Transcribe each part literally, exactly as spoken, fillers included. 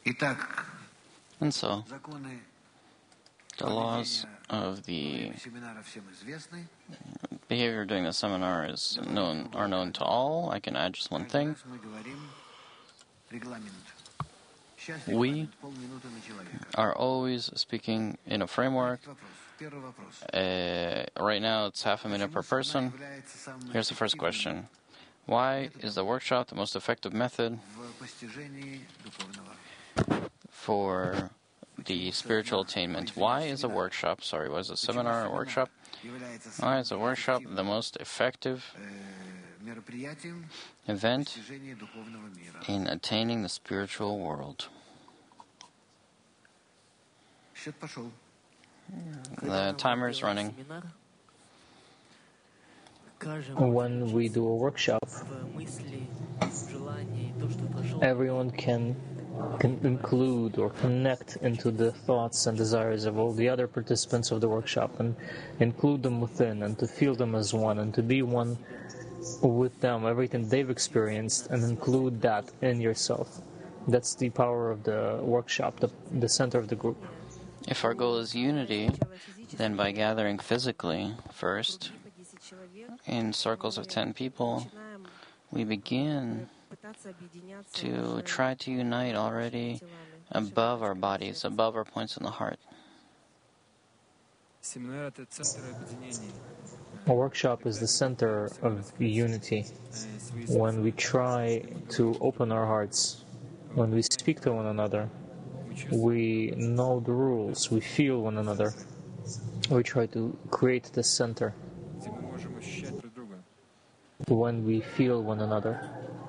And so, the laws of the behavior during the seminar is known are known to all. I can add just one thing. We are always speaking in a framework. Uh, right now, it's half a minute per person. Here's the first question. Why is the workshop the most effective method for the spiritual attainment? Why is a workshop, sorry, was a seminar or workshop? Why is a workshop the most effective event in attaining the spiritual world? The timer is running. When we do a workshop, everyone can, can include or connect into the thoughts and desires of all the other participants of the workshop and include them within and to feel them as one and to be one with them, everything they've experienced, and include that in yourself. That's the power of the workshop, the, the center of the group. If our goal is unity, then by gathering physically first, in circles of ten people, we begin to try to unite already above our bodies, above our points in the heart. A workshop is the center of unity. When we try to open our hearts, when we speak to one another, we know the rules, we feel one another, we try to create the center. When we feel one another.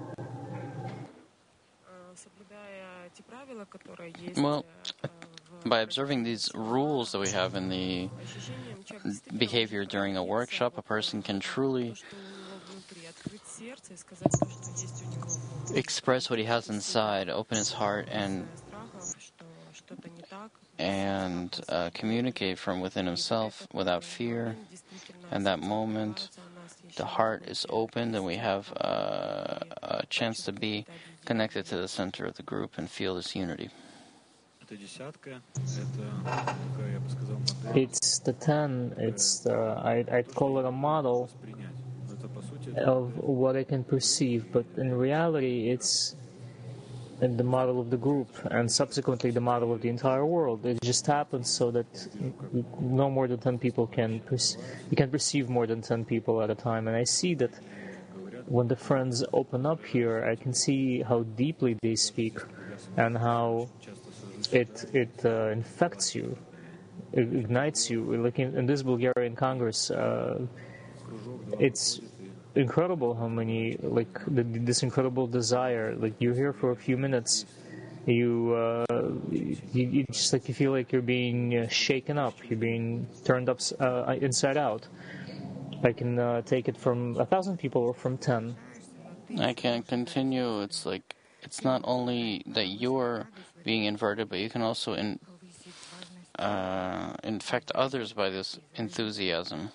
Well, by observing these rules that we have in the behavior during a workshop, a person can truly express what he has inside, open his heart, and and uh, communicate from within himself without fear. And that moment, the heart is opened, and we have uh, a chance to be connected to the center of the group and feel this unity. It's the ten, it's the, I, I'd call it a model of what I can perceive, but in reality it's in the model of the group and subsequently the model of the entire world. It just happens so that no more than ten people can perce- you can perceive more than ten people at a time. And I see that when the friends open up here, I can see how deeply they speak and how it it uh, infects you, it ignites you. Like in, in this Bulgarian Congress, uh, it's incredible how many, like the, this incredible desire. Like you're here for a few minutes, you, uh, you, you just like you feel like you're being uh, shaken up, you're being turned up uh, inside out. I can uh, take it from a thousand people or from ten. I can continue. It's like it's not only that you're being inverted, but you can also in, uh, infect others by this enthusiasm.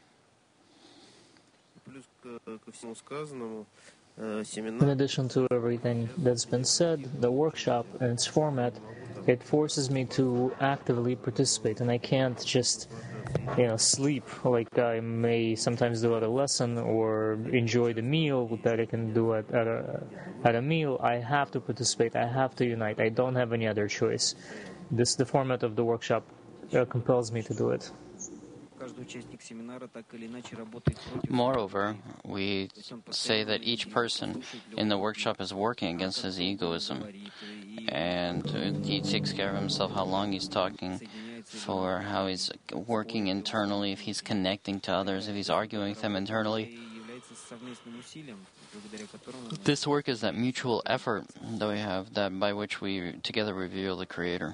In addition to everything that's been said, the workshop and its format, it forces me to actively participate, and I can't just, you know, sleep like I may sometimes do at a lesson or enjoy the meal that I can do at, at a at a meal. I have to participate. I have to unite. I don't have any other choice. This the format of the workshop uh, compels me to do it. Moreover, we say that each person in the workshop is working against his egoism, and he takes care of himself, how long he's talking for, how he's working internally, if he's connecting to others, if he's arguing with them internally. This work is that mutual effort that we have, that by which we together reveal the Creator.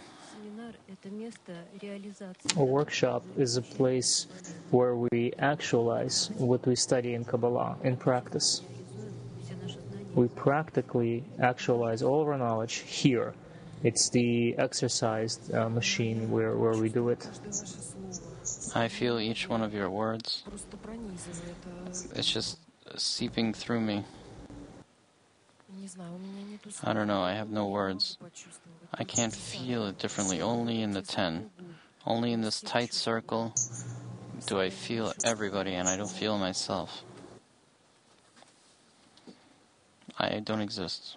A workshop is a place where we actualize what we study in Kabbalah, in practice. We practically actualize all of our knowledge here. It's the exercised uh, machine where, where we do it. I feel each one of your words. It's just seeping through me. I don't know, I have no words. I can't feel it differently. Only in the ten. Only in this tight circle do I feel everybody, and I don't feel myself. I don't exist.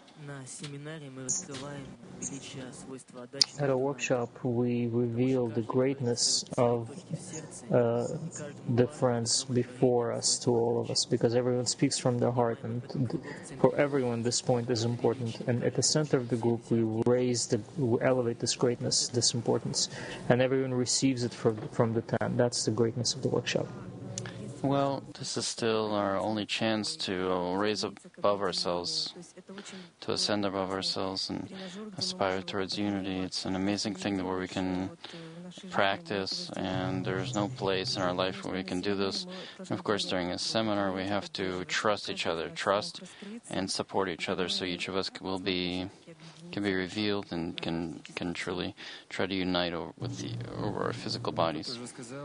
At a workshop, we reveal the greatness of uh, the friends before us to all of us, because everyone speaks from their heart, and for everyone this point is important. And at the center of the group, we raise the, we elevate this greatness, this importance, and everyone receives it from from the ten. That's the greatness of the workshop. Well, this is still our only chance to raise above ourselves, to ascend above ourselves and aspire towards unity. It's an amazing thing where we can practice, and there's no place in our life where we can do this. And of course, during a seminar, we have to trust each other, trust and support each other, so each of us will be can be revealed and can can truly try to unite over, with the, over our physical bodies.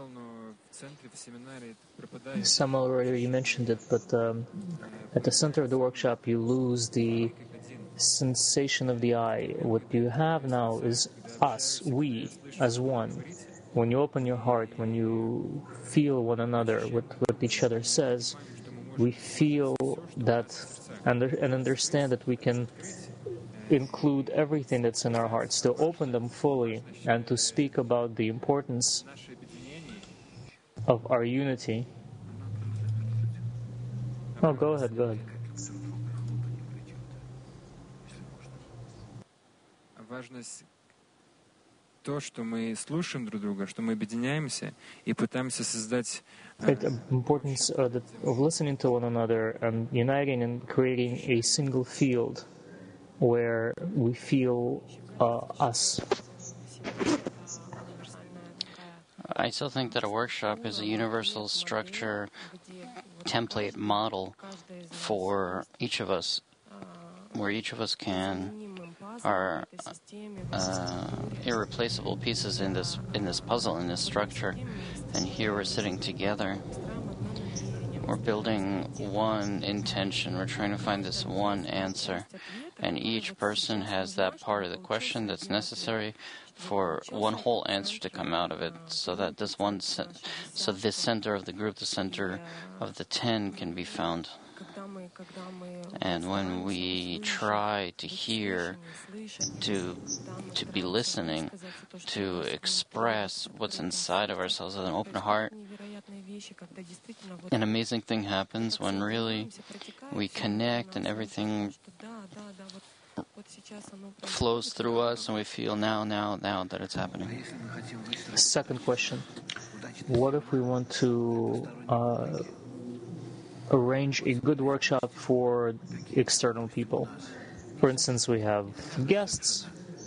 Some already mentioned it, but um, at the center of the workshop, you lose the sensation of the I. What you have now is us, we, as one. When you open your heart, when you feel one another, what, what each other says, we feel that and, and understand that we can include everything that's in our hearts, to open them fully, and to speak about the importance of our unity. Oh, go ahead, go ahead. Важность то, что мы слушаем друг друга, что мы объединяемся и пытаемся создать. The importance uh, that, of listening to one another and uniting and creating a single field where we feel uh, us. I still think that a workshop is a universal structure, template, model for each of us, where each of us can are uh, irreplaceable pieces in this in this puzzle, in this structure. And here we're sitting together. We're building one intention. We're trying to find this one answer. And each person has that part of the question that's necessary for one whole answer to come out of it, so that this one, so this center of the group, the center of the ten, can be found. And when we try to hear, to to be listening, to express what's inside of ourselves with an open heart, an amazing thing happens when really we connect and everything flows through us, and we feel now, now, now that it's happening. Second question. What if we want to uh, arrange a good workshop for external people? For instance, we have guests.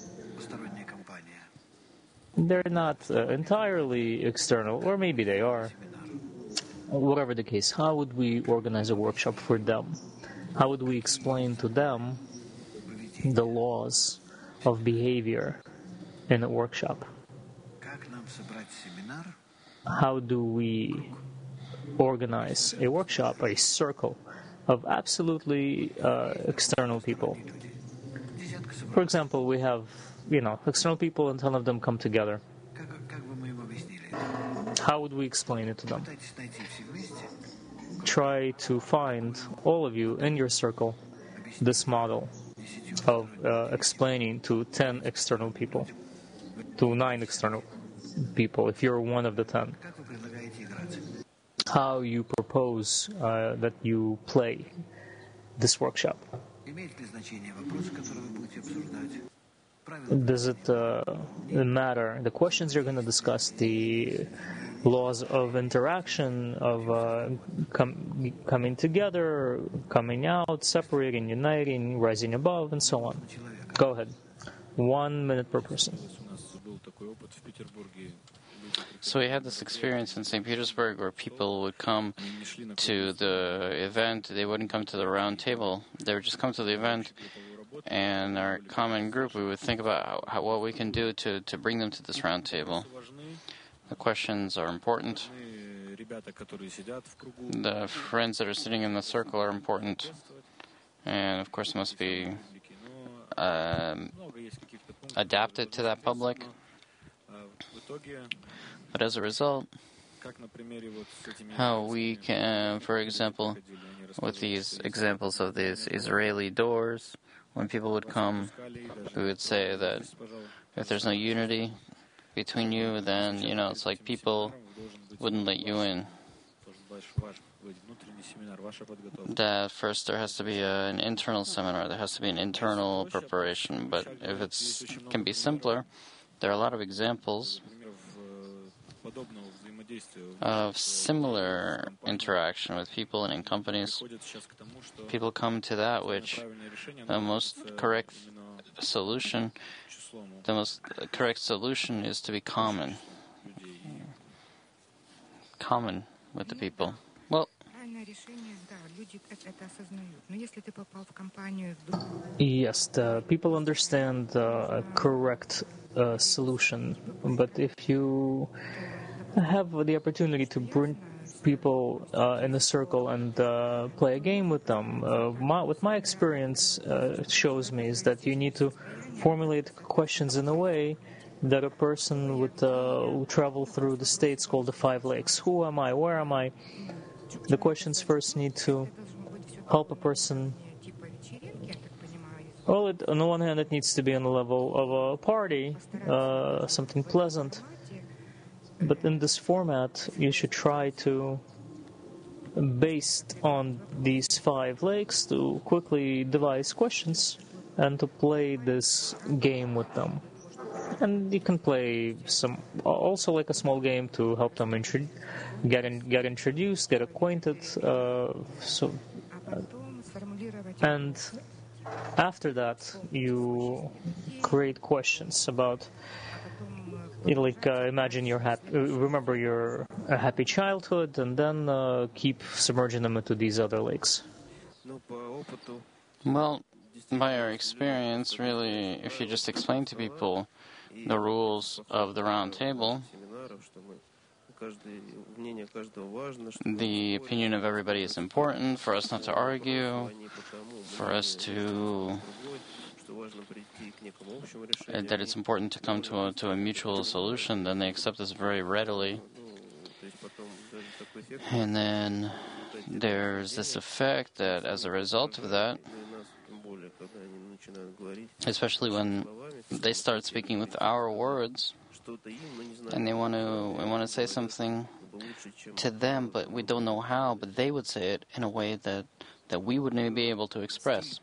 They're not uh, entirely external, or maybe they are. Whatever the case, how would we organize a workshop for them? How would we explain to them the laws of behavior in a workshop? How do we organize a workshop, a circle of absolutely uh, external people? For example, we have, you know, external people, and ten of them come together. How would we explain it to them? Try to find, all of you in your circle, this model of uh, explaining to ten external people, to nine external people, if you're one of the ten. How you propose uh, that you play this workshop. Does it uh, matter? The questions you're going to discuss, the laws of interaction, of uh, com- coming together, coming out, separating, uniting, rising above, and so on. Go ahead. One minute per person. So we had this experience in Saint Petersburg where people would come to the event. They wouldn't come to the round table. They would just come to the event, and our common group, we would think about how, how, what we can do to, to bring them to this round table. The questions are important. The friends that are sitting in the circle are important. And, of course, must be um, adapted to that public. But as a result, how we can, for example, with these examples of these Israeli doors, when people would come, we would say that if there's no unity between you, then, you know, it's like people wouldn't let you in. That first there has to be a, an internal seminar, there has to be an internal preparation, but if it's can be simpler, there are a lot of examples of similar interaction with people and in companies. People come to that which the most correct solution, the most correct solution is to be common. Common with the people. Well, yes, the people understand uh, a correct uh, solution, but if you have the opportunity to bring people uh, in a circle and uh, play a game with them, uh, my, what my experience uh, shows me is that you need to formulate questions in a way that a person would uh, travel through the states called the Five Lakes. Who am I? Where am I? The questions first need to help a person. Well, it, on the one hand, it needs to be on the level of a party, uh, something pleasant. But in this format, you should try to, based on these five lakes, to quickly devise questions and to play this game with them. And you can play some, also like a small game to help them intro, get in, get introduced, get acquainted. Uh, so, uh, and after that, you create questions about, you know, like uh, imagine your happy, remember your a happy childhood, and then uh, keep submerging them into these other lakes. Well, by our experience, really, if you just explain to people the rules of the round table, the opinion of everybody is important, for us not to argue, for us to, that it's important to come to a, to a mutual solution, then they accept this very readily. And then there's this effect that as a result of that, especially when they start speaking with our words, and they want to we want to say something to them, but we don't know how, but they would say it in a way that, that we wouldn't be able to express.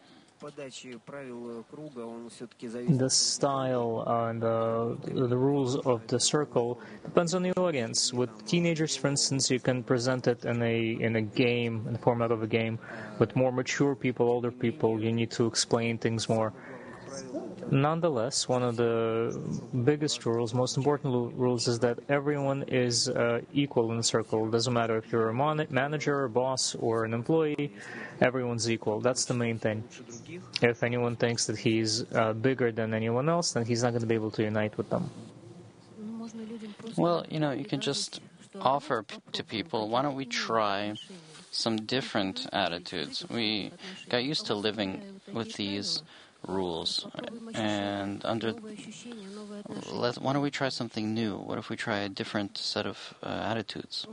The style uh, and the, the rules of the circle depends on the audience. With teenagers, for instance, you can present it in a in a game, in the format of a game. With more mature people, older people, you need to explain things more. Nonetheless, one of the biggest rules, most important rules, is that everyone is uh, equal in the circle. It doesn't matter if you're a mon- manager, a boss, or an employee, everyone's equal. That's the main thing. If anyone thinks that he's uh, bigger than anyone else, then he's not going to be able to unite with them. Well, you know, you can just offer p- to people, why don't we try some different attitudes? We got used to living with these rules, and under let, why don't we try something new? What if we try a different set of uh, attitudes?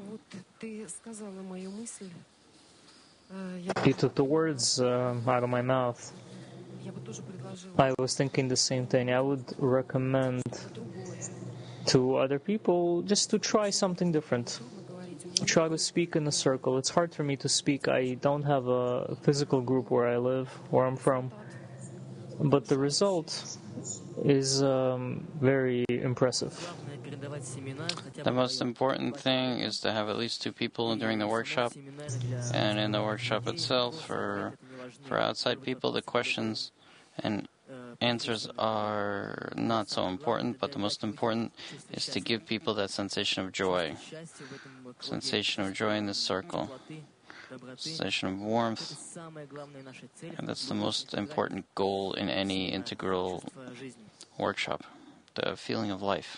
You took the words uh, out of my mouth. I was thinking the same thing. I would recommend to other people just to try something different. Try to speak in a circle. It's hard for me to speak. I don't have a physical group where I live, where I'm from. But the result is um, very impressive. The most important thing is to have at least two people during the workshop, and in the workshop itself, for for outside people, the questions and answers are not so important, but the most important is to give people that sensation of joy, sensation of joy in this circle. Sensation of warmth, and that's the most important goal in any integral workshop, the feeling of life.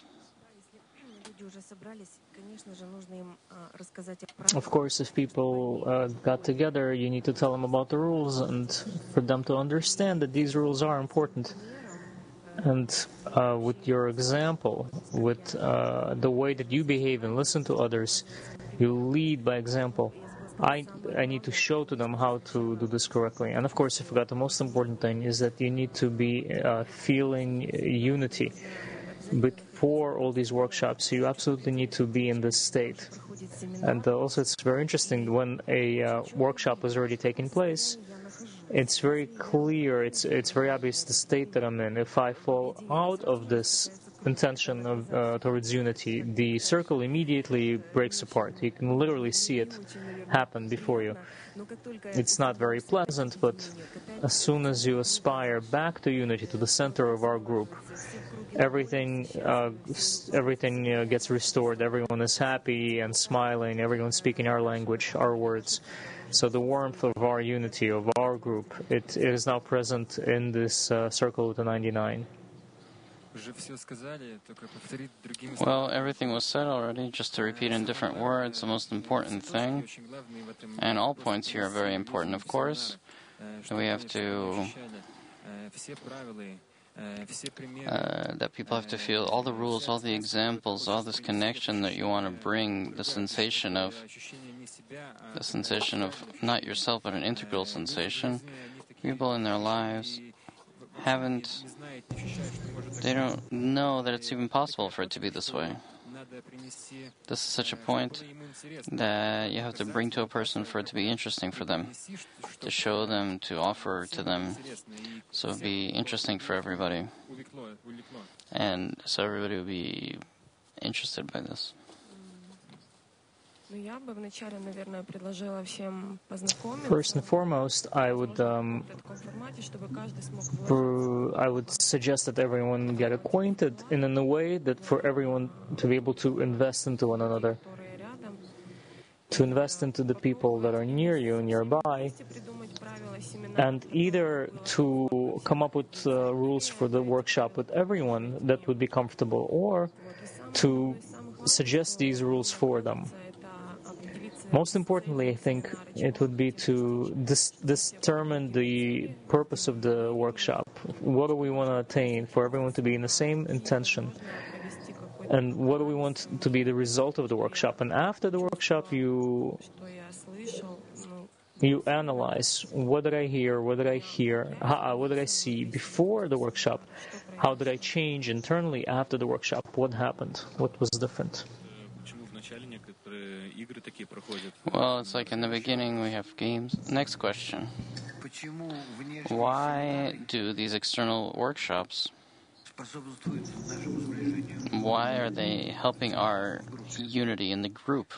Of course, if people uh, got together, you need to tell them about the rules, and for them to understand that these rules are important. And uh, with your example, with uh, the way that you behave and listen to others, you lead by example. I, I need to show to them how to do this correctly. And of course, I forgot the most important thing is that you need to be uh, feeling unity. Before all these workshops, you absolutely need to be in this state. And uh, also, it's very interesting when a uh, workshop has already taken place. It's very clear, it's it's very obvious the state that I'm in. If I fall out of this intention of, uh, towards unity, the circle immediately breaks apart. You can literally see it happen before you. It's not very pleasant, but as soon as you aspire back to unity, to the center of our group, everything uh, everything uh, gets restored. Everyone is happy and smiling. Everyone's speaking our language, our words. So the warmth of our unity, of our group, it, it is now present in this uh, circle of the ninety-nine. Well, everything was said already, just to repeat in different words, the most important thing, and all points here are very important, of course, that we have to, uh, that people have to feel all the rules, all the examples, all this connection that you want to bring, the sensation of, the sensation of not yourself, but an integral sensation. People in their lives haven't, they don't know that it's even possible for it to be this way. This is such a point that you have to bring to a person for it to be interesting for them, to show them, to offer to them, so it would be interesting for everybody. And so everybody would be interested by this. First and foremost, I would um, I would suggest that everyone get acquainted in a way that for everyone to be able to invest into one another, to invest into the people that are near you, nearby, and either to come up with uh, rules for the workshop with everyone that would be comfortable, or to suggest these rules for them. Most importantly, I think it would be to dis- determine the purpose of the workshop. What do we want to attain for everyone to be in the same intention? And what do we want to be the result of the workshop? And after the workshop, you you analyze, what did I hear, what did I hear, how, what did I see before the workshop? How did I change internally after the workshop? What happened? What was different? Well, it's like in the beginning we have games. Next question. Why do these external workshops, why are they helping our unity in the group?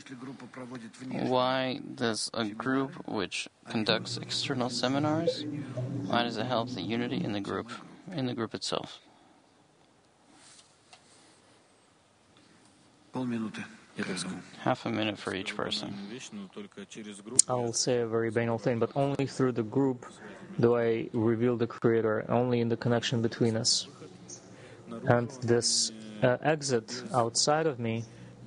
Why does a group which conducts external seminars, why does it help the unity in the group, in the group itself? Half a minute for each person. I'll say a very banal thing, but only through the group do I reveal the Creator, only in the connection between us. And this uh, exit outside of me,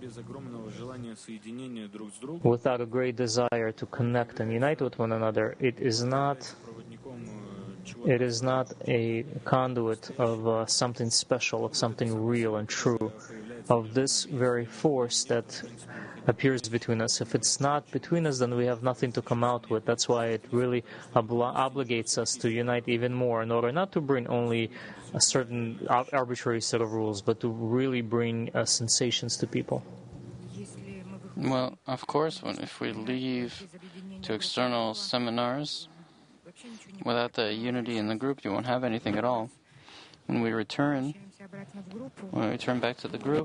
without a great desire to connect and unite with one another, it is not it is not a conduit of uh, something special, of something real and true, of this very force that appears between us. If it's not between us, then we have nothing to come out with. That's why it really obli- obligates us to unite even more, in order not to bring only a certain arbitrary set of rules, but to really bring uh, sensations to people. Well, of course, when, if we leave to external seminars, without the unity in the group, you won't have anything at all. When we return, when we return back to the group,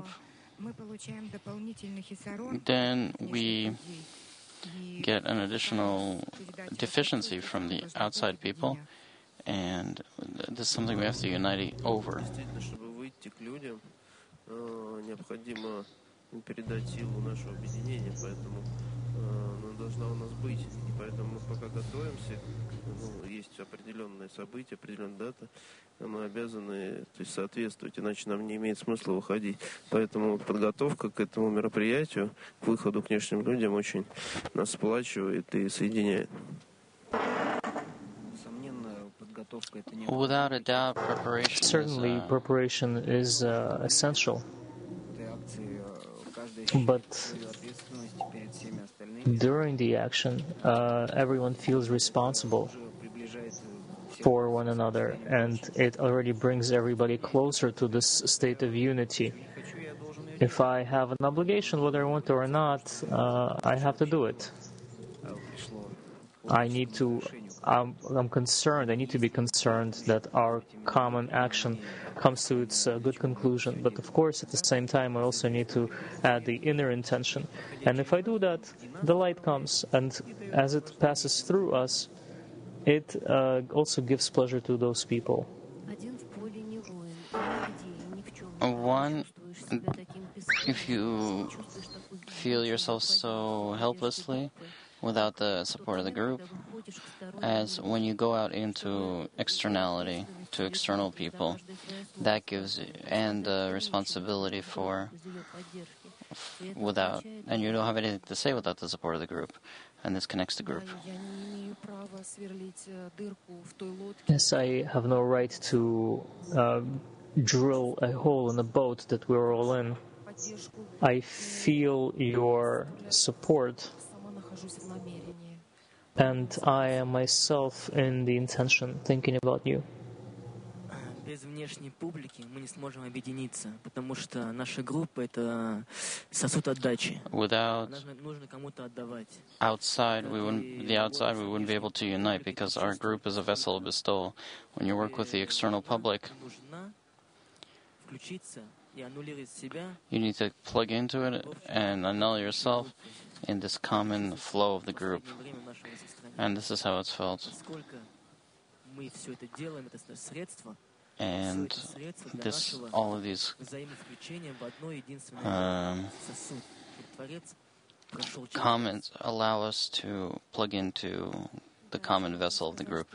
then we get an additional deficiency from the outside people, and this is something we have to unite over. Передать силу нашего объединения, поэтому она должна у нас быть. И поэтому мы пока готовимся, ну, есть определенные события, определенная дата, мы обязаны, то есть, соответствовать, иначе нам не имеет смысла выходить. Поэтому подготовка к этому мероприятию, к выходу к внешним людям очень нас сплачивает и соединяет. Without a doubt, preparation Certainly, is, uh, preparation is uh, essential, but during the action, uh, everyone feels responsible for one another, and it already brings everybody closer to this state of unity. If I have an obligation, whether I want to or not, uh, I have to do it. I need to, I'm, I'm concerned, I need to be concerned that our common action comes to its uh, good conclusion. But of course, at the same time, I also need to add the inner intention. And if I do that, the light comes, and as it passes through us, it uh, also gives pleasure to those people. one, if you feel yourself so helplessly without the support of the group, as when you go out into externality, to external people, that gives, and the responsibility for, without, and you don't have anything to say without the support of the group, and this connects the group. Yes, I have no right to uh, drill a hole in the boat that we're all in. I feel your support, and I am myself in the intention, thinking about you. Без внешней публики мы не сможем объединиться, потому что наша группа — это сосуд отдачи. Without Нужно кому-то отдавать. outside, we wouldn't, the outside, we wouldn't be able to unite because our group is a vessel of bestowal. When you work with the external public, you need to plug into it and annul yourself in this common flow of the group. And this is how it's felt. And this, all of these um, comments allow us to plug into the common vessel of the group.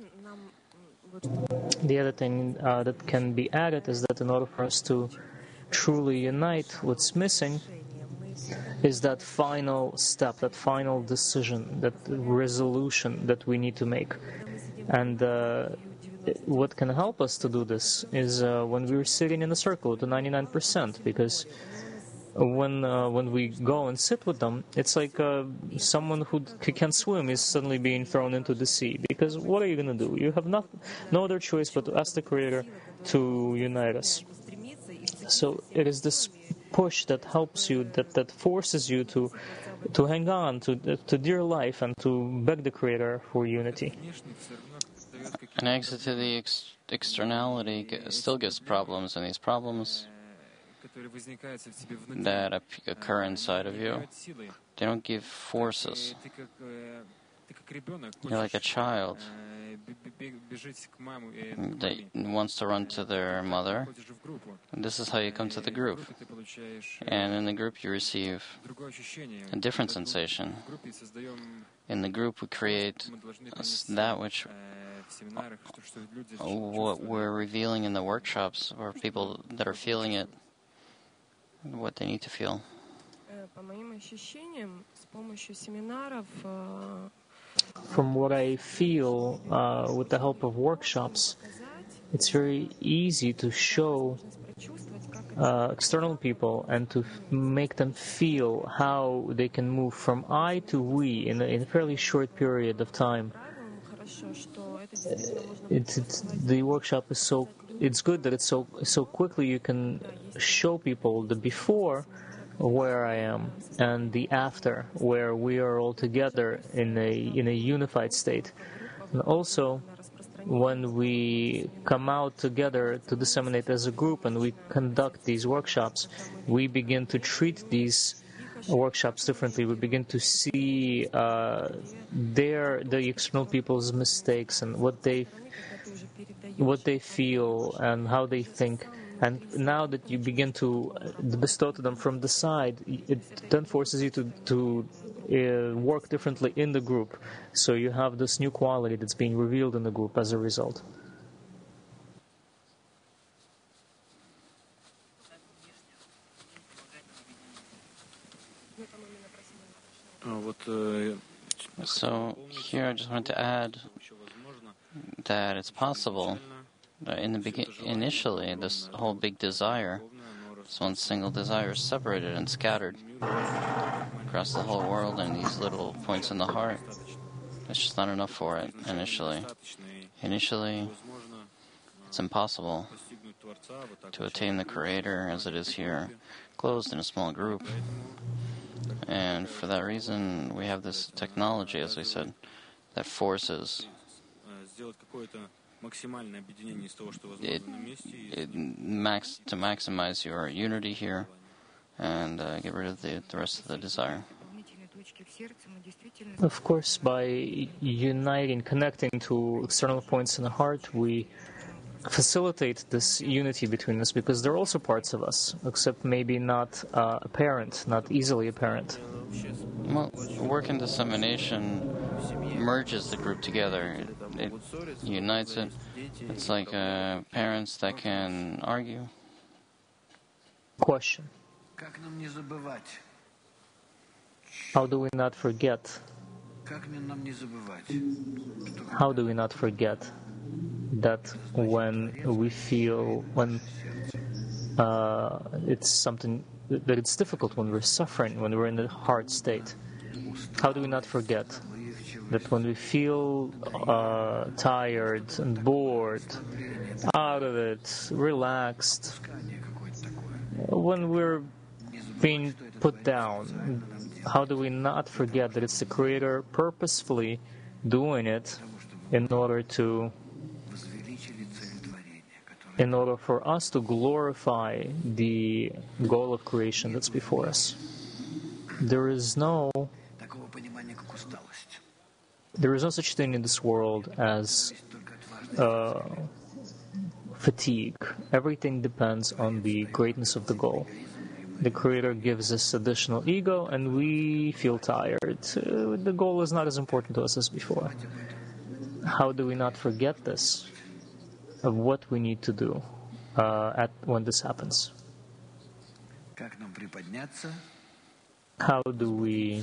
The other thing uh, that can be added is that in order for us to truly unite, what's missing is that final step, that final decision, that resolution that we need to make. And uh, what can help us to do this is uh, when we're sitting in a circle with the ninety-nine percent, because when uh, when we go and sit with them, it's like uh, someone who can swim is suddenly being thrown into the sea. Because what are you going to do? You have not, no other choice but to ask the Creator to unite us. So it is this push that helps you, that, that forces you to to hang on to to dear life and to beg the Creator for unity. An exit to the ex- externality still gives problems, and these problems that occur inside of you, they don't give forces. You're like a child that wants to run to their mother. And this is how you come to the group. And in the group you receive a different sensation. In the group we create that which what we're revealing in the workshops, or people that are feeling it, what they need to feel. From what I feel uh, with the help of workshops, it's very easy to show uh, external people and to f- make them feel how they can move from I to we in a, in a fairly short period of time. It's, it's, the workshop is so, it's good that it's so so quickly you can show people the before, where I am, and the after, where we are all together in a in a unified state. And also, when we come out together to disseminate as a group and we conduct these workshops, we begin to treat these workshops differently. We begin to see uh, their the external people's mistakes and what they what they feel and how they think. And now that you begin to bestow to them from the side, it then forces you to, to uh, work differently in the group. So you have this new quality that's being revealed in the group as a result. So here I just wanted to add that it's possible that in the begin initially this whole big desire, this one single desire, is separated and scattered across the whole world in these little points in the heart. It's just not enough for it initially. Initially, it's impossible to attain the Creator as it is here, closed in a small group. And for that reason, we have this technology, as we said, that forces it, it max, to maximize your unity here and uh, get rid of the, the rest of the desire. Of course, by uniting, connecting to external points in the heart, we facilitate this unity between us, because they're also parts of us, except maybe not uh, apparent, not easily apparent. Well, work and dissemination merges the group together. It, it unites it. It's like uh, parents that can argue. Question. How do we not forget? How do we not forget that when we feel, when uh, it's something, that it's difficult, when we're suffering, when we're in a hard state, how do we not forget that when we feel uh, tired and bored, out of it, relaxed, when we're being put down, how do we not forget that it's the Creator purposefully doing it in order to, in order for us to glorify the goal of creation that's before us? There is no, there is no such thing in this world as uh, fatigue. Everything depends on the greatness of the goal. The Creator gives us additional ego, and we feel tired. Uh, the goal is not as important to us as before. How do we not forget this, of what we need to do uh, at when this happens? How do we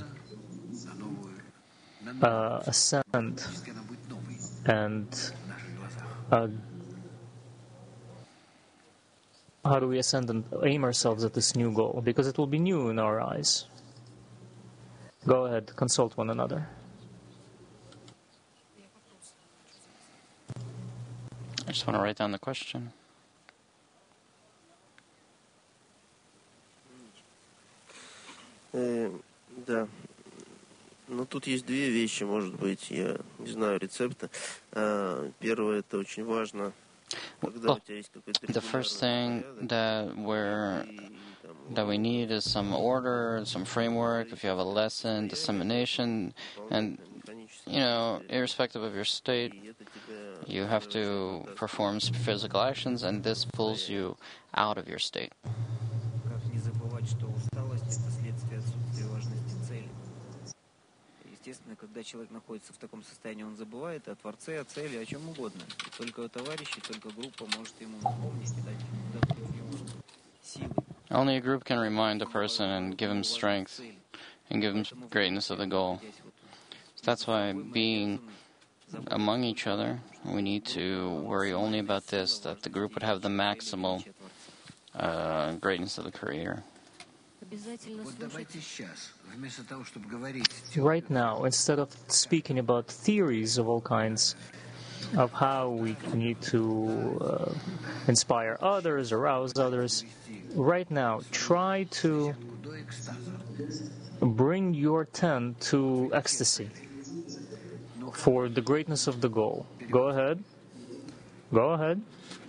uh, ascend and uh, how do we ascend and aim ourselves at this new goal? Because it will be new in our eyes. Go ahead, consult one another. I just want to write down the question. Э, да. Ну, тут есть две вещи, может быть, я не знаю рецепта. А, первое, это очень важно. Well, the first thing that we're that we need is some order, some framework. If you have a lesson, dissemination, and you know, irrespective of your state, you have to perform physical actions, and this pulls you out of your state. Естественно, когда человек находится в таком состоянии, он забывает о Творце, о цели, о чем угодно. И только товарищи, только группа может ему напомнить и дать ему силы. Only a group can remind a person and give him strength and give him greatness of the goal. That's why being among each other, we need to worry only about this, that the group would have the maximal uh, greatness of the Creator. Right now, instead of speaking about theories of all kinds, of how we need to uh, inspire others, arouse others, right now, try to bring your tent to ecstasy for the greatness of the goal. Go ahead. Go ahead.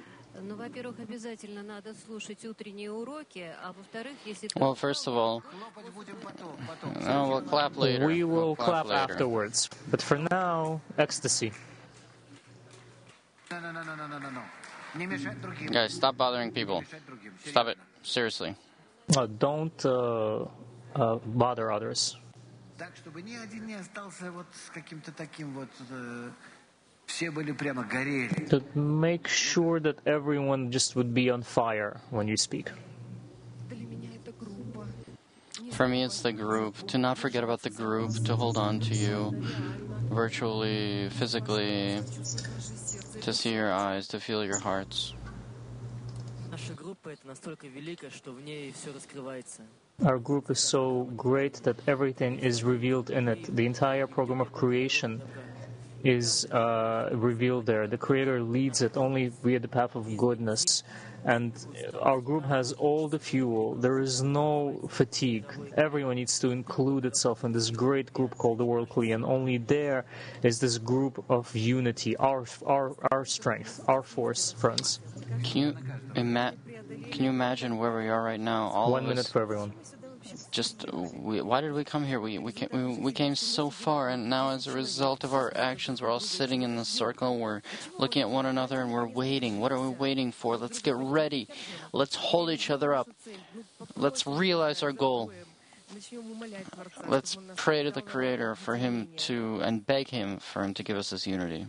Well, first of all, no, we'll clap later. We will we'll clap, clap later. afterwards. But for now, ecstasy. Guys, stop bothering people. Stop it. Seriously. Uh, don't uh, uh, bother others. To make sure that everyone just would be on fire when you speak. For me, it's the group. To not forget about the group, to hold on to you virtually, physically, to see your eyes, to feel your hearts. Наша группа это настолько велика, что в ней все раскрывается. Our group is so great that everything is revealed in it. The entire program of creation is uh, revealed there. The Creator leads it only via the path of goodness. And our group has all the fuel. There is no fatigue. Everyone needs to include itself in this great group called the World Kli. And only there is this group of unity, our our our strength, our force, friends. Can you ima- Can you imagine where we are right now? All One of minute us for everyone. just we, why did we come here? We we came, we we came so far, and now as a result of our actions, we're all sitting in the circle. We're looking at one another, and we're waiting. What are we waiting for? Let's get ready. Let's hold each other up. Let's realize our goal. Let's pray to the Creator for Him to and beg Him for Him to give us this unity.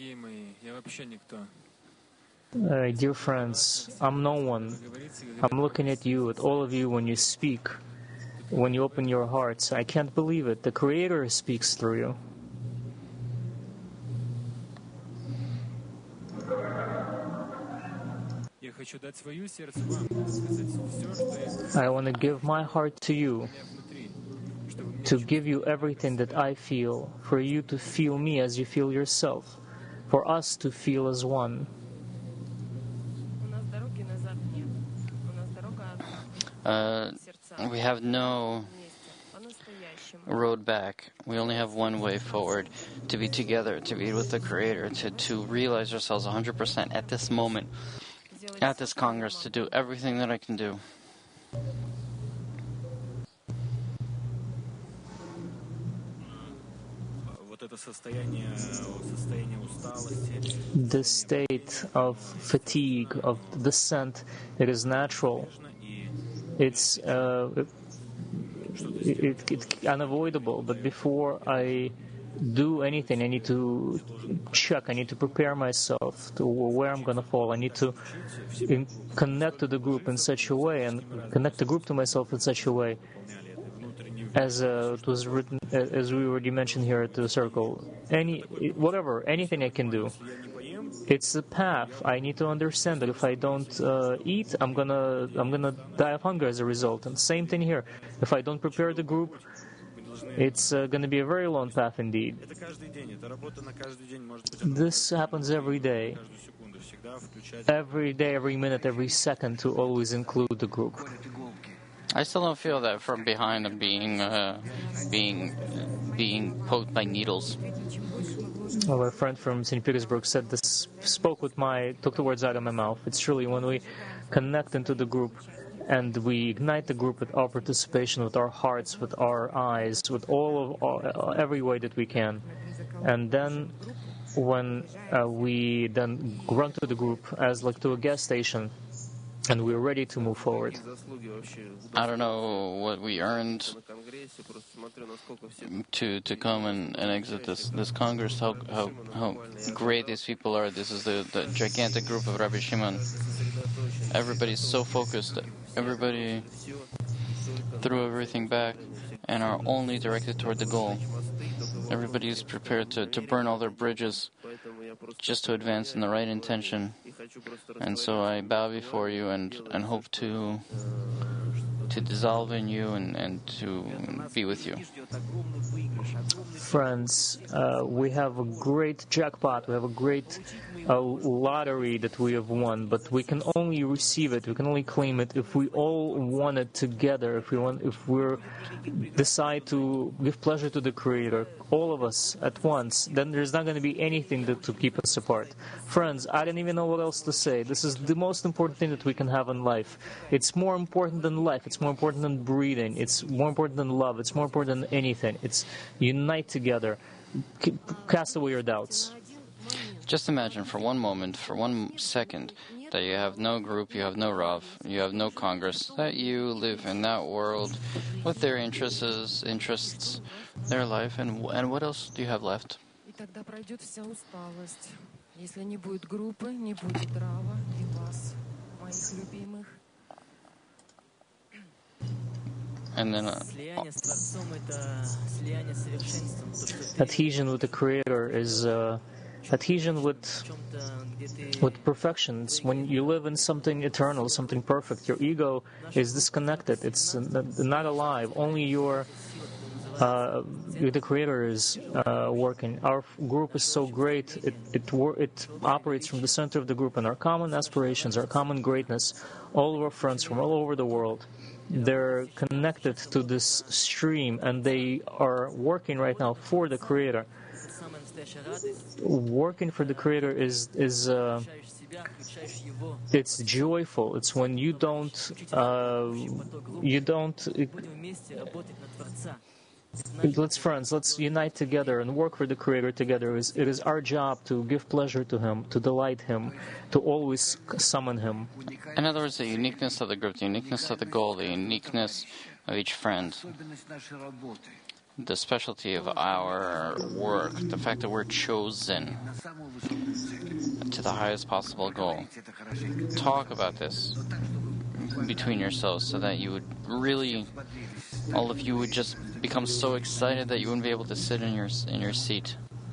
Uh, dear friends, I'm no one. I'm looking at you, at all of you when you speak, when you open your hearts. I can't believe it. The Creator speaks through you. I want to give my heart to you, to give you everything that I feel, for you to feel me as you feel yourself, for us to feel as one. Uh, we have no road back. We only have one way forward, to be together, to be with the Creator, to, to realize ourselves one hundred percent at this moment, at this Congress, to do everything that I can do. The state of fatigue, of descent, it is natural. It's uh, it, it, it's unavoidable, but before I do anything, I need to check, I need to prepare myself to where I'm going to fall. I need to in, connect to the group in such a way, and connect the group to myself in such a way, as uh, it was written, as we already mentioned here at the circle. Any, whatever, anything I can do. It's a path. I need to understand that if I don't uh, eat, I'm gonna I'm gonna die of hunger as a result. And same thing here. If I don't prepare the group, it's uh, going to be a very long path indeed. This happens every day. Every day, every minute, every second, to always include the group. I still don't feel that from behind I'm being uh, being being poked by needles. Well, a friend from Saint Petersburg said this, spoke with my, took the words out of my mouth. It's truly when we connect into the group and we ignite the group with our participation, with our hearts, with our eyes, with all of, all, every way that we can. And then when uh, we then run to the group as like to a gas station, and we're ready to move forward. I don't know what we earned to to come and, and exit this, this Congress, how, how how great these people are. This is the, the gigantic group of Rabbi Shimon. Everybody's so focused. Everybody threw everything back and are only directed toward the goal. Everybody's prepared to, to burn all their bridges just to advance in the right intention. And so I bow before you and, and hope to to dissolve in you and, and to be with you. Friends, uh, we have a great jackpot, we have a great uh, lottery that we have won, but we can only receive it, we can only claim it if we all want it together, if we want, if we decide to give pleasure to the Creator, all of us at once, then there's not going to be anything that, to keep us apart. Friends, I don't even know what else to say. This is the most important thing that we can have in life. It's more important than life. It's more important than breathing. It's more important than love. It's more important than anything. It's unite together. Cast away your doubts. Just imagine for one moment, for one second, that you have no group, you have no Rav, you have no Congress, that you live in that world with their interests, interests, their life, and and what else do you have left? And then uh, adhesion with the Creator is uh, adhesion with with perfection. It's when you live in something eternal, something perfect. Your ego is disconnected. It's not alive. Only your uh, the Creator is uh, working. Our group is so great. It it it operates from the center of the group, and our common aspirations, our common greatness. All of our friends from all over the world, they're connected to this stream, and they are working right now for the Creator. Working for the Creator is is uh, it's joyful. It's when you don't uh, you don't. It, let's friends, let's unite together and work for the Creator together. It is, it is our job to give pleasure to Him, to delight Him, to always summon Him. In other words, the uniqueness of the group, the uniqueness of the goal, the uniqueness of each friend, the specialty of our work, the fact that we're chosen to the highest possible goal. Talk about this between yourselves so that you would really, all of you would just become so excited that you wouldn't be able to sit in your in your seat.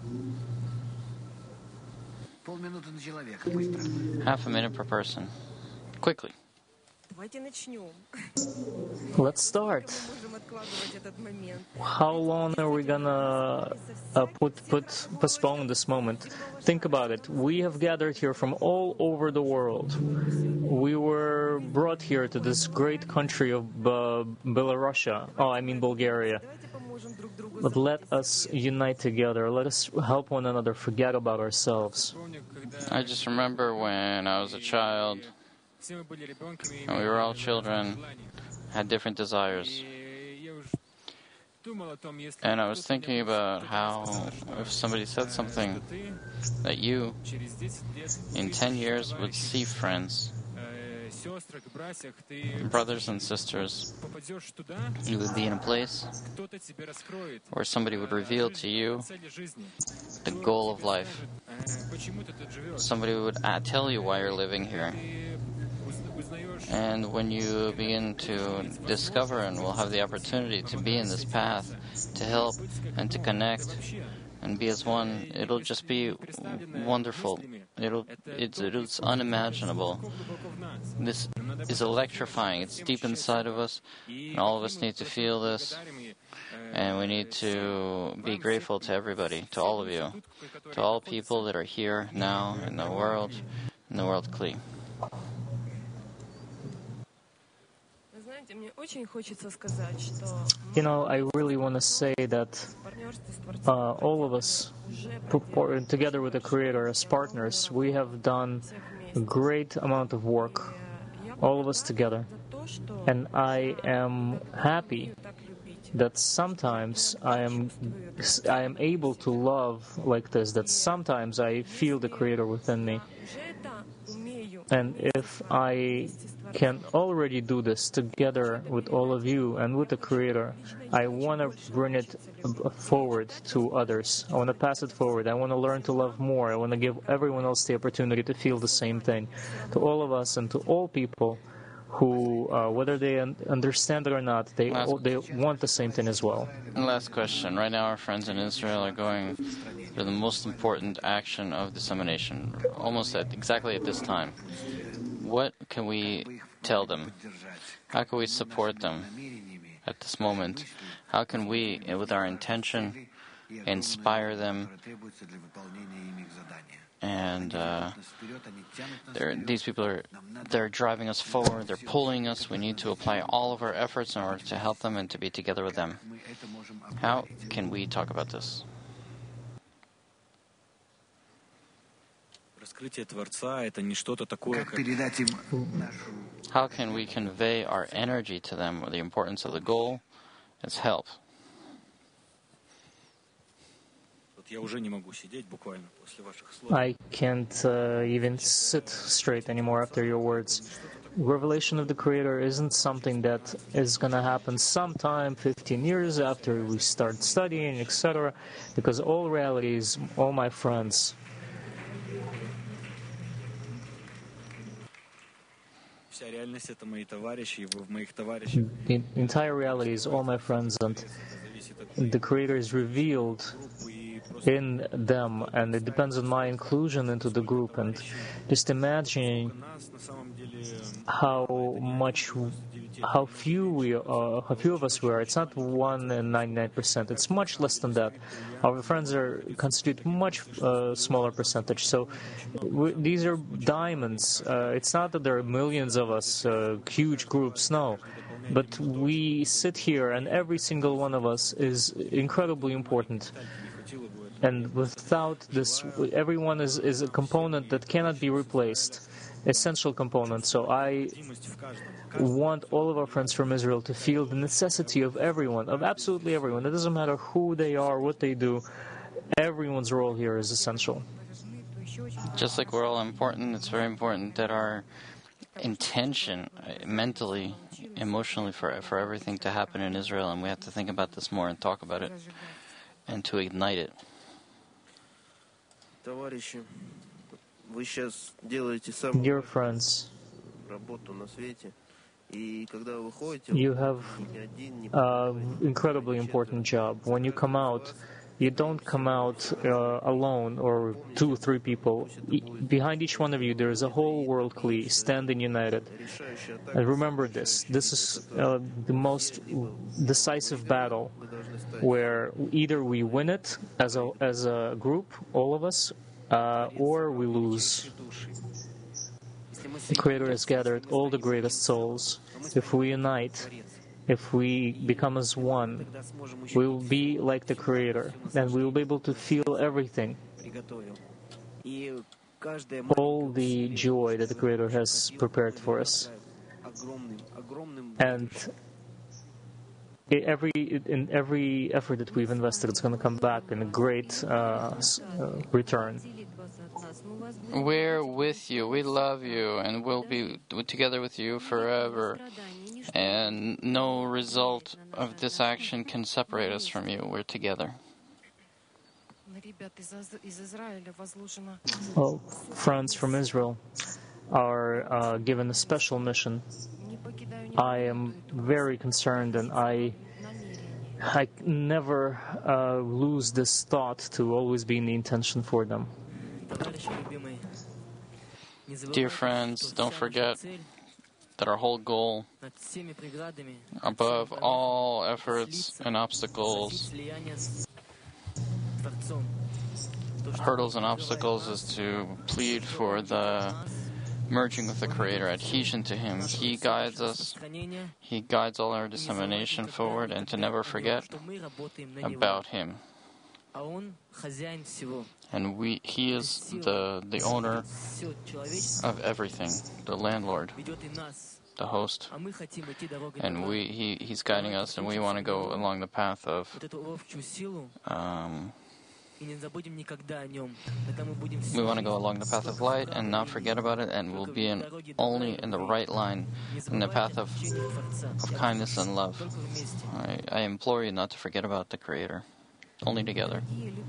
Half a minute per person. Quickly. Let's start. How long are we gonna uh, put put postpone this moment? Think about it. We have gathered here from all over the world. We were brought here to this great country of uh, Belarusia. Oh, I mean Bulgaria. But let us unite together. Let us help one another. Forget about ourselves. I just remember when I was a child, and we were all children, had different desires. And I was thinking about how if somebody said something that you, in ten years, would see friends, brothers and sisters, you would be in a place where somebody would reveal to you the goal of life. Somebody would tell you why you're living here. And when you begin to discover and will have the opportunity to be in this path, to help and to connect and be as one, it'll just be wonderful. It'll it's it's unimaginable. This is electrifying. It's deep inside of us, and all of us need to feel this. And we need to be grateful to everybody, to all of you, to all people that are here now in the world, in the world Kli. You know, I really want to say that uh, all of us, together with the Creator as partners, we have done a great amount of work, all of us together. And I am happy that sometimes I am I am able to love like this, that sometimes I feel the Creator within me. And if I can already do this together with all of you and with the Creator, I want to bring it forward to others. I want to pass it forward. I want to learn to love more. I want to give everyone else the opportunity to feel the same thing. To all of us and to all people who, uh, whether they un- understand it or not, they all, they want the same thing as well. Last question. Right now our friends in Israel are going through the most important action of dissemination, almost at exactly at this time. What can we tell them? How can we support them at this moment? How can we, with our intention, inspire them? And uh, these people are they're driving us forward, they're pulling us. We need to apply all of our efforts in order to help them and to be together with them. How can we talk about this? How can we convey our energy to them, or the importance of the goal? It's help. I can't uh, even sit straight anymore after your words. Revelation of the Creator isn't something that is going to happen sometime fifteen years after we start studying, et cetera. Because all realities, all my friends, the entire reality is all my friends, and the Creator is revealed in them, and it depends on my inclusion into the group. And just imagine how much, how few we, uh, how few of us were. It's not one and ninety-nine percent. It's much less than that. Our friends are constitute much uh, smaller percentage. So we, these are diamonds. Uh, it's not that there are millions of us, uh, huge groups. No. But we sit here, and every single one of us is incredibly important. And without this, everyone is, is a component that cannot be replaced, essential component. So I want all of our friends from Israel to feel the necessity of everyone, of absolutely everyone. It doesn't matter who they are, what they do. Everyone's role here is essential. Just like we're all important, it's very important that our intention, mentally, emotionally, for for everything to happen in Israel, and we have to think about this more and talk about it, and to ignite it. Dear friends, you have an incredibly important job. When you come out, you don't come out uh, alone or two, three people. E- behind each one of you, there is a whole world Kli standing united. And remember this. This is uh, the most decisive battle where either we win it as a, as a group, all of us, uh, or we lose. The Creator has gathered all the greatest souls. If we unite, if we become as one, we will be like the Creator, and we will be able to feel everything. All the joy that the Creator has prepared for us. And every in every effort that we've invested, it's going to come back in a great uh, uh, return. We're with you, we love you, and we'll be together with you forever. And no result of this action can separate us from you. We're together. Well, friends from Israel are uh, given a special mission. I am very concerned, and I I never uh, lose this thought to always be in the intention for them. Dear friends, don't forget that our whole goal, above all efforts and obstacles, hurdles and obstacles, is to plead for the merging with the Creator, adhesion to Him. He guides us, He guides all our dissemination forward, and to never forget about Him. And we, He is the the owner of everything, the landlord, the host, and we he, He's guiding us, and we want to go along the path of um, we want to go along the path of light and not forget about it, and we'll be in only in the right line, in the path of of kindness and love. I, I implore you not to forget about the Creator. Only together.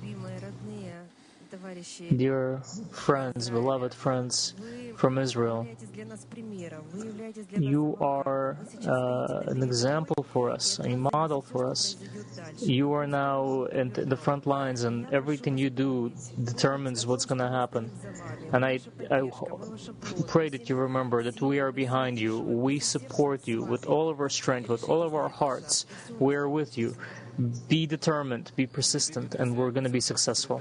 Dear friends, beloved friends from Israel, you are uh, an example for us, a model for us. You are now in the front lines, and everything you do determines what's going to happen. And I, I pray that you remember that we are behind you. We support you with all of our strength, with all of our hearts. We are with you. Be determined, be persistent, and we're going to be successful.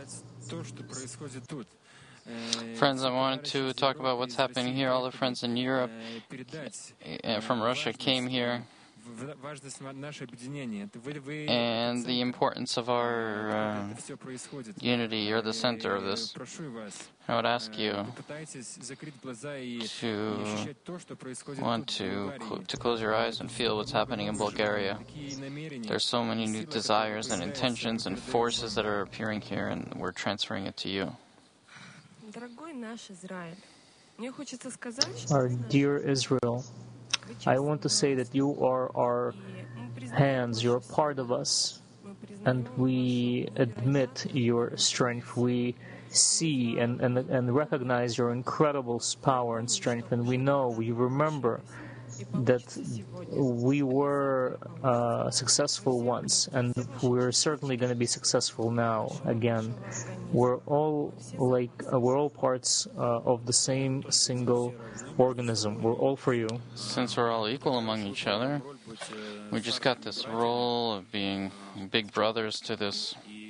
Friends, I wanted to talk about what's happening here. All the friends in Europe uh, from Russia came here, and the importance of our uh, unity. You're the center of this. I would ask you to want to to close your eyes and feel what's happening in Bulgaria. There's so many new desires and intentions and forces that are appearing here, and we're transferring it to you. Our dear Israel, I want to say that you are our hands, you're part of us, and we admit your strength. We see and, and, and recognize your incredible power and strength, and we know, we remember that we were uh, successful once, and we're certainly going to be successful now again. We're all like uh, we're all parts uh, of the same single organism. We're all for you. Since we're all equal among each other, we just got this role of being big brothers to this,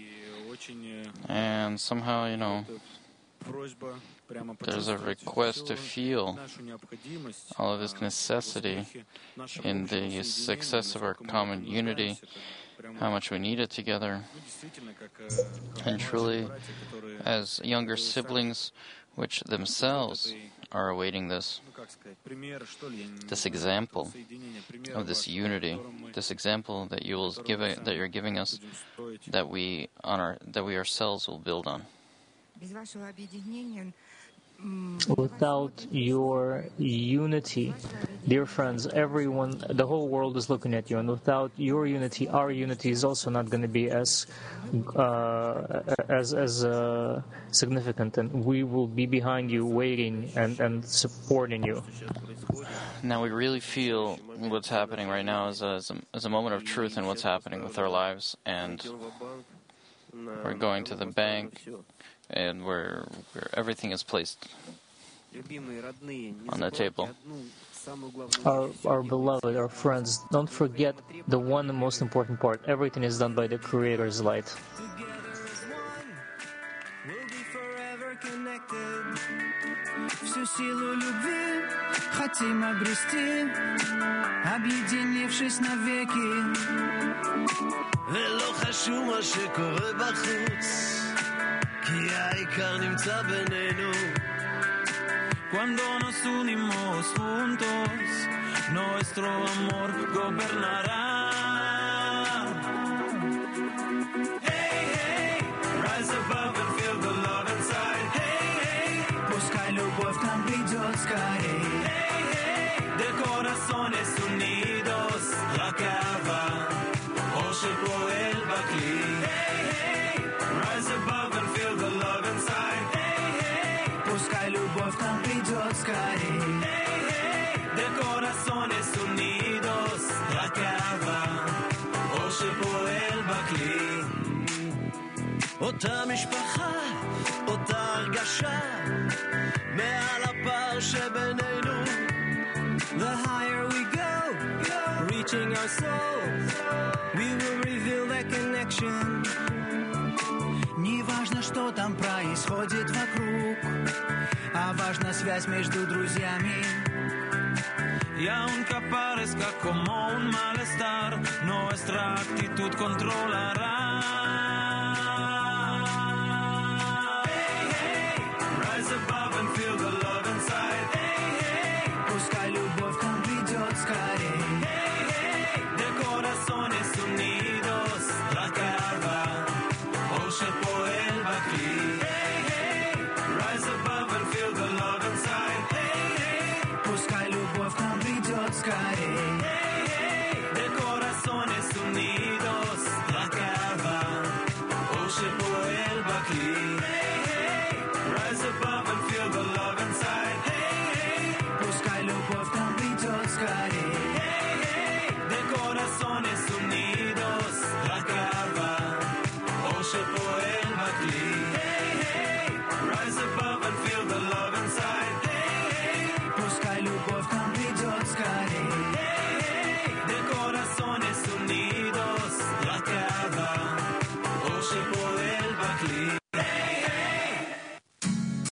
and somehow, you know, there's a request to feel all of this necessity in the success of our common unity, how much we need it together. And truly, as younger siblings, which themselves are awaiting this, this example of this unity, this example that you will give, that you're giving us, that we on our, that we ourselves will build on. Without your unity, dear friends, everyone, the whole world is looking at you, and without your unity, our unity is also not going to be as uh, as as uh, significant, and we will be behind you, waiting and, and supporting you. Now we really feel what's happening right now as a, as a, as a moment of truth in what's happening with our lives, and we're going to the bank, and where, where everything is placed on the table. Our, our beloved, our friends, don't forget the one most important part. Everything is done by the Creator's light. Всю силу любви хотим обрести, объединившись навеки. ולא חשוב מה שקורה בחוץ, כי העיקר נמצא בינינו. Cuando nos unimos juntos, nuestro amor gobernará. Hey, hey, rise above and feel the love inside. Hey, hey, пускай любовь к нам придет скорей. Hey, hey, de corazones unidos, la cava, oye poel bakli. Hey, hey, rise above and feel the love inside. Hey, hey, пускай любовь к нам придет скорей. Hey, hey, de corazones unidos, la cava, oye poel bakli. אותה משפחה, אותה הרגשה, מעל הפער שבינינו. The higher we go, reaching our soul, we will reveal that connection. Не важно, что там происходит вокруг, а важна связь между друзьями. Y aunque parezca como un malestar, nuestra actitud controlará.